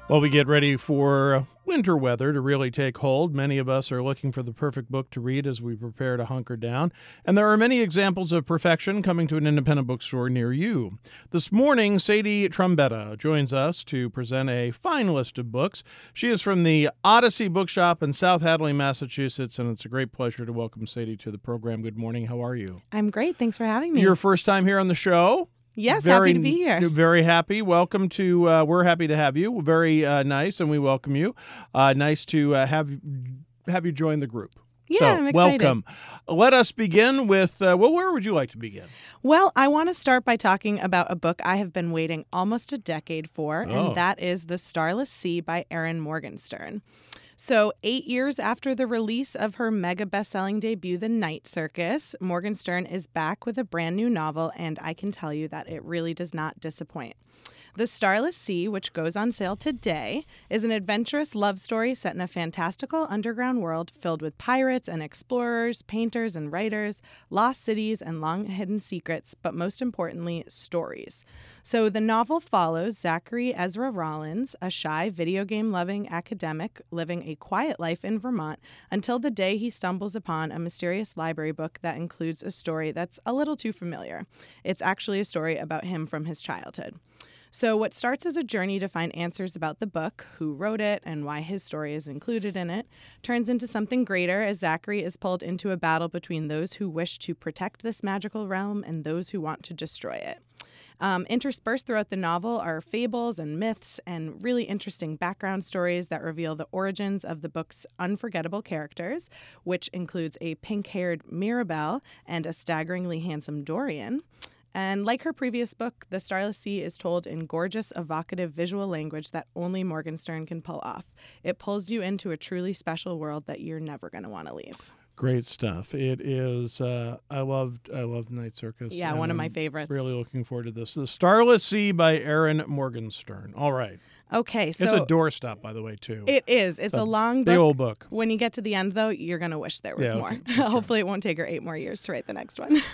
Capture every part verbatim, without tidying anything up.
While we get ready for winter weather to really take hold, many of us are looking for the perfect book to read as we prepare to hunker down. And there are many examples of perfection coming to an independent bookstore near you. This morning, Sadie Trombetta joins us to present a fine list of books. She is from the Odyssey Bookshop in South Hadley, Massachusetts, and it's a great pleasure to welcome Sadie to the program. Good morning. How are you? I'm great. Thanks for having me. Your first time here on the show? Yes, very, happy to be here. Very happy. Welcome to, uh, we're happy to have you. Very uh, nice, and we welcome you. Uh, nice to uh, have, have you join the group. Yeah, so, I'm excited. Welcome. Let us begin with, uh, well, where would you like to begin? Well, I want to start by talking about a book I have been waiting almost a decade for, Oh. and that is The Starless Sea by Erin Morgenstern. So eight years after the release of her mega best-selling debut, The Night Circus, Morgenstern is back with a brand new novel, and I can tell you that it really does not disappoint. The Starless Sea, which goes on sale today, is an adventurous love story set in a fantastical underground world filled with pirates and explorers, painters and writers, lost cities and long-hidden secrets, but most importantly, stories. So the novel follows Zachary Ezra Rollins, a shy, video game-loving academic living a quiet life in Vermont, until the day he stumbles upon a mysterious library book that includes a story that's a little too familiar. It's actually a story about him from his childhood. So what starts as a journey to find answers about the book, who wrote it, and why his story is included in it, turns into something greater as Zachary is pulled into a battle between those who wish to protect this magical realm and those who want to destroy it. Um, interspersed throughout the novel are fables and myths and really interesting background stories that reveal the origins of the book's unforgettable characters, which includes a pink-haired Mirabelle and a staggeringly handsome Dorian. And like her previous book, The Starless Sea is told in gorgeous, evocative visual language that only Morgenstern can pull off. It pulls you into a truly special world that you're never going to want to leave. Great stuff. It is, uh, I loved, I loved Night Circus. Yeah, one of my I'm favorites. Really looking forward to this. The Starless Sea by Erin Morgenstern. All right. Okay, so it's a doorstop, by the way, too. It is. It's, it's a, a long book. The old book. When you get to the end, though, you're going to wish there was yeah, more. Okay. Hopefully it won't take her eight more years to write the next one.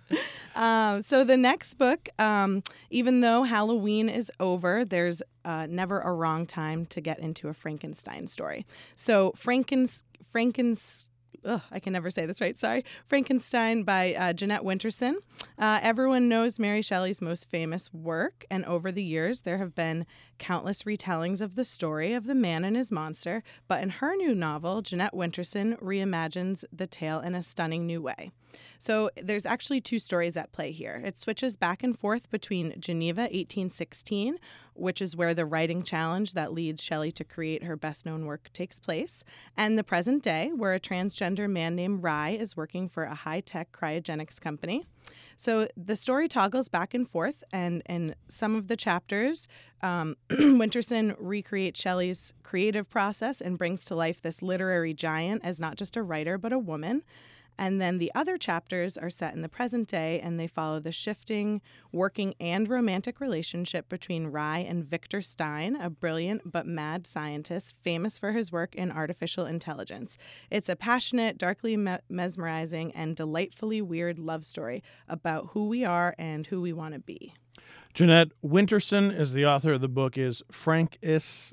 um, so the next book, um, even though Halloween is over, there's uh, never a wrong time to get into a Frankenstein story. So Frankens, Frankens, Ugh, I can never say this right. Sorry. Frankenstein by uh, Jeanette Winterson. Uh, everyone knows Mary Shelley's most famous work, and over the years there have been countless retellings of the story of the man and his monster, but in her new novel, Jeanette Winterson reimagines the tale in a stunning new way. So there's actually two stories at play here. It switches back and forth between Geneva eighteen sixteen, which is where the writing challenge that leads Shelley to create her best-known work takes place, and the present day, where a transgender man named Rye is working for a high-tech cryogenics company. So the story toggles back and forth, and in some of the chapters, um, Winterson recreates Shelley's creative process and brings to life this literary giant as not just a writer, but a woman. And then the other chapters are set in the present day, and they follow the shifting, working, and romantic relationship between Rye and Victor Stein, a brilliant but mad scientist famous for his work in artificial intelligence. It's a passionate, darkly me- mesmerizing, and delightfully weird love story about who we are and who we want to be. Jeanette Winterson is the author of the book. Is Frank is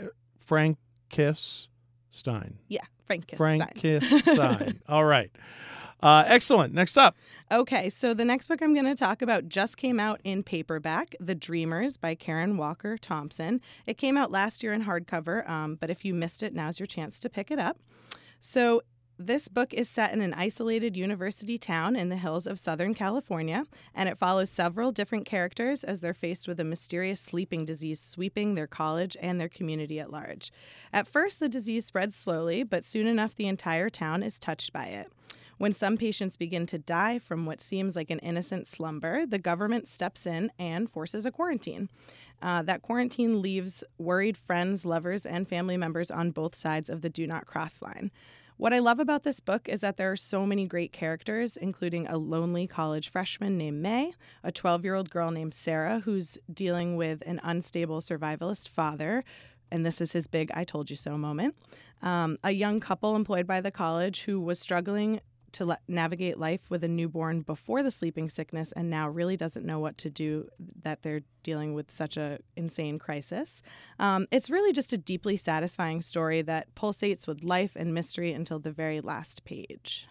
Frankis Stein? Yeah. Frankis Frankis Stein. All right. Uh, excellent. Next up. Okay, so the next book I'm going to talk about just came out in paperback, The Dreamers by Karen Walker Thompson. It came out last year in hardcover, um, but if you missed it, now's your chance to pick it up. So this book is set in an isolated university town in the hills of Southern California, and it follows several different characters as they're faced with a mysterious sleeping disease sweeping their college and their community at large. At first, the disease spreads slowly, but soon enough, the entire town is touched by it. When some patients begin to die from what seems like an innocent slumber, the government steps in and forces a quarantine. Uh, that quarantine leaves worried friends, lovers, and family members on both sides of the do not cross line. What I love about this book is that there are so many great characters, including a lonely college freshman named May, a twelve-year-old girl named Sarah who's dealing with an unstable survivalist father, and this is his big I told you so moment, um, a young couple employed by the college who was struggling to le- navigate life with a newborn before the sleeping sickness and now really doesn't know what to do, that they're dealing with such a insane crisis. Um, it's really just a deeply satisfying story that pulsates with life and mystery until the very last page.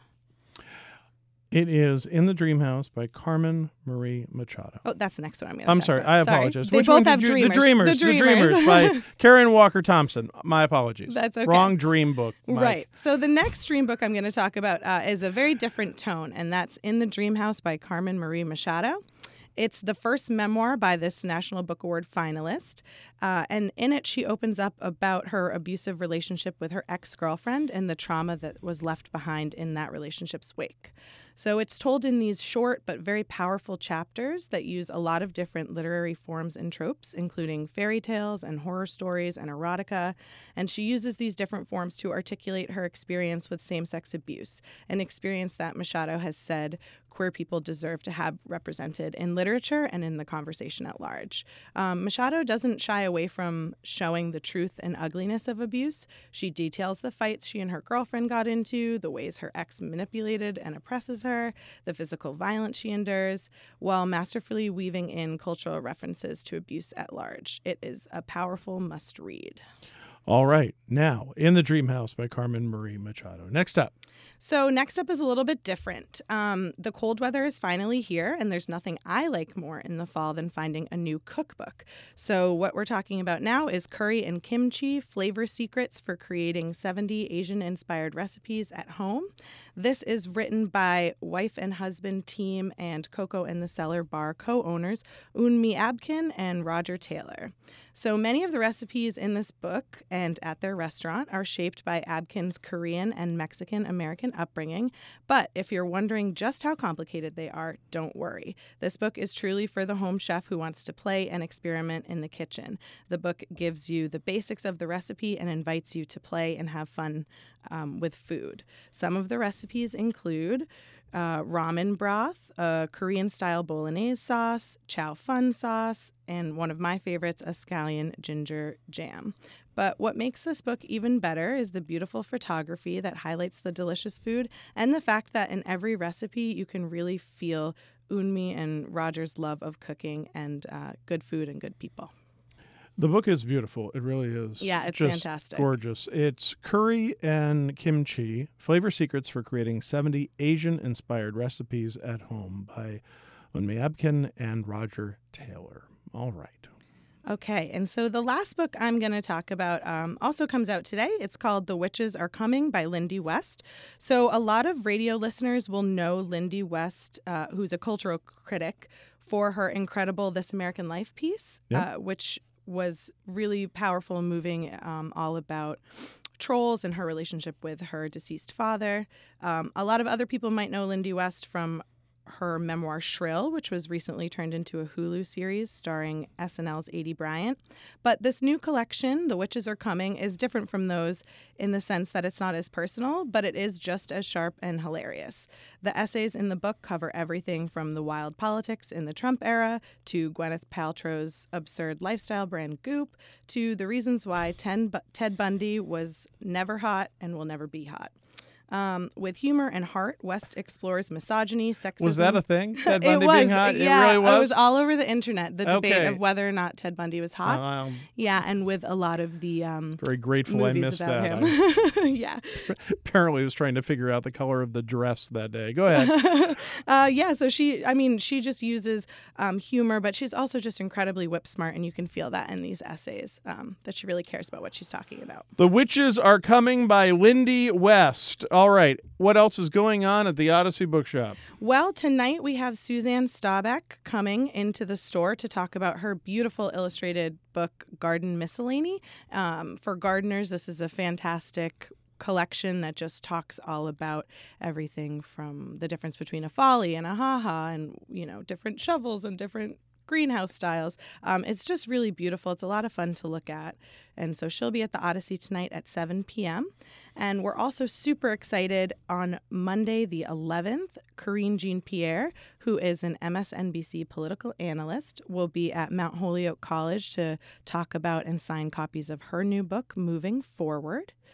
It is In the Dream House by Carmen Marie Machado. Oh, that's the next one I'm going to I'm talk sorry. about. I apologize. Sorry. Which they one both did have you? dreamers. The Dreamers. The The Dreamers, Dreamers by Karen Walker Thompson. My apologies. That's okay. Wrong dream book. Mike. Right. So the next dream book I'm going to talk about uh, is a very different tone, and that's In the Dream House by Carmen Marie Machado. It's the first memoir by this National Book Award finalist, uh, and in it she opens up about her abusive relationship with her ex-girlfriend and the trauma that was left behind in that relationship's wake. So it's told in these short but very powerful chapters that use a lot of different literary forms and tropes, including fairy tales and horror stories and erotica. And she uses these different forms to articulate her experience with same-sex abuse, an experience that Machado has said queer people deserve to have represented in literature and in the conversation at large. Um, Machado doesn't shy away from showing the truth and ugliness of abuse. She details the fights she and her girlfriend got into, the ways her ex manipulated and oppresses her, the physical violence she endures, while masterfully weaving in cultural references to abuse at large. It is a powerful must-read. All right. Now, In the Dream House by Carmen Marie Machado. Next up. So next up is a little bit different. Um, the cold weather is finally here, and there's nothing I like more in the fall than finding a new cookbook. So what we're talking about now is Curry and Kimchi, Flavor Secrets for Creating seventy Asian-Inspired Recipes at Home. This is written by wife and husband team and Coco and the Cellar Bar co-owners Unmi Abkin and Roger Taylor. So many of the recipes in this book and at their restaurant are shaped by Abkin's Korean and Mexican American upbringing. But if you're wondering just how complicated they are, don't worry. This book is truly for the home chef who wants to play and experiment in the kitchen. The book gives you the basics of the recipe and invites you to play and have fun um, with food. Some of the recipes include Uh, ramen broth, a Korean-style bolognese sauce, chow fun sauce, and one of my favorites, a scallion ginger jam. But what makes this book even better is the beautiful photography that highlights the delicious food and the fact that in every recipe you can really feel Unmi and Roger's love of cooking and uh, good food and good people. The book is beautiful. It really is. Yeah, it's just fantastic. Gorgeous. It's Curry and Kimchi, Flavor Secrets for Creating seventy Asian-Inspired Recipes at Home by Unmi Abkin and Roger Taylor. All right. Okay, and so the last book I'm going to talk about um, also comes out today. It's called The Witches Are Coming by Lindy West. So a lot of radio listeners will know Lindy West, uh, who's a cultural critic, for her incredible This American Life piece, Yep. uh, which was really powerful and moving, um, all about trolls and her relationship with her deceased father. Um, a lot of other people might know Lindy West from her memoir Shrill, which was recently turned into a Hulu series starring S N L's Aidy Bryant. But this new collection, The Witches Are Coming, is different from those in the sense that it's not as personal, but it is just as sharp and hilarious. The essays in the book cover everything from the wild politics in the Trump era to Gwyneth Paltrow's absurd lifestyle brand Goop to the reasons why Ted Bundy was never hot and will never be hot. Um, with humor and heart, West explores misogyny, sexism. Was that a thing? Ted it Bundy was, being hot? yeah, it really was? It was all over the internet, the debate Okay. of whether or not Ted Bundy was hot. Um, yeah, and with a lot of the um, very grateful I movies missed about that. him. I yeah. apparently was trying to figure out the color of the dress that day. Go ahead. uh, yeah, so she, I mean, she just uses um, humor, but she's also just incredibly whip smart, and you can feel that in these essays, um, that she really cares about what she's talking about. The Witches Are Coming by Lindy West. All right. What else is going on at the Odyssey Bookshop? Well, tonight we have Suzanne Staubach coming into the store to talk about her beautiful illustrated book, Garden Miscellany. Um, for gardeners, this is a fantastic collection that just talks all about everything from the difference between a folly and a ha-ha and, you know, different shovels and different greenhouse styles. Um, it's just really beautiful. It's a lot of fun to look at. And so she'll be at the Odyssey tonight at seven p.m. And we're also super excited on Monday the eleventh, Corinne Jean-Pierre, who is an M S N B C political analyst, will be at Mount Holyoke College to talk about and sign copies of her new book, Moving Forward.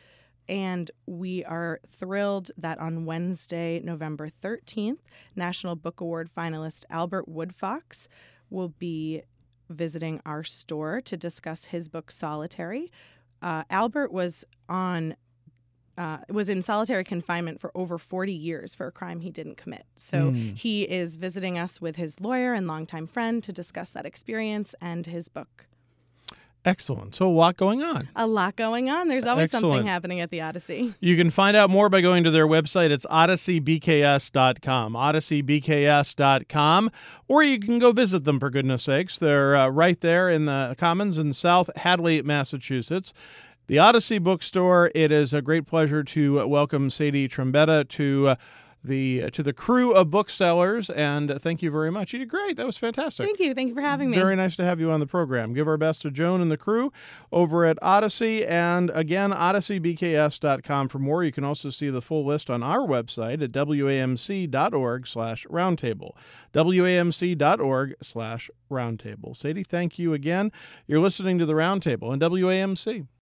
And we are thrilled that on Wednesday, November thirteenth, National Book Award finalist Albert Woodfox will be visiting our store to discuss his book Solitary. Uh, Albert was on uh, was in solitary confinement for over forty years for a crime he didn't commit. So Mm. he is visiting us with his lawyer and longtime friend to discuss that experience and his book. Excellent. So a lot going on. A lot going on. There's always Excellent. something happening at the Odyssey. You can find out more by going to their website. It's odyssey b k s dot com, odyssey b k s dot com, or you can go visit them, for goodness sakes. They're uh, right there in the Commons in South Hadley, Massachusetts. The Odyssey Bookstore. It is a great pleasure to welcome Sadie Trombetta to uh, the to the crew of booksellers, and thank you very much. You did great. That was fantastic. Thank you. Thank you for having me. Very nice to have you on the program. Give our best to Joan and the crew over at Odyssey. And again, odyssey b k s dot com for more. You can also see the full list on our website at w a m c dot org slash roundtable. w a m c dot org slash roundtable. Sadie, thank you again. You're listening to the Roundtable on W A M C.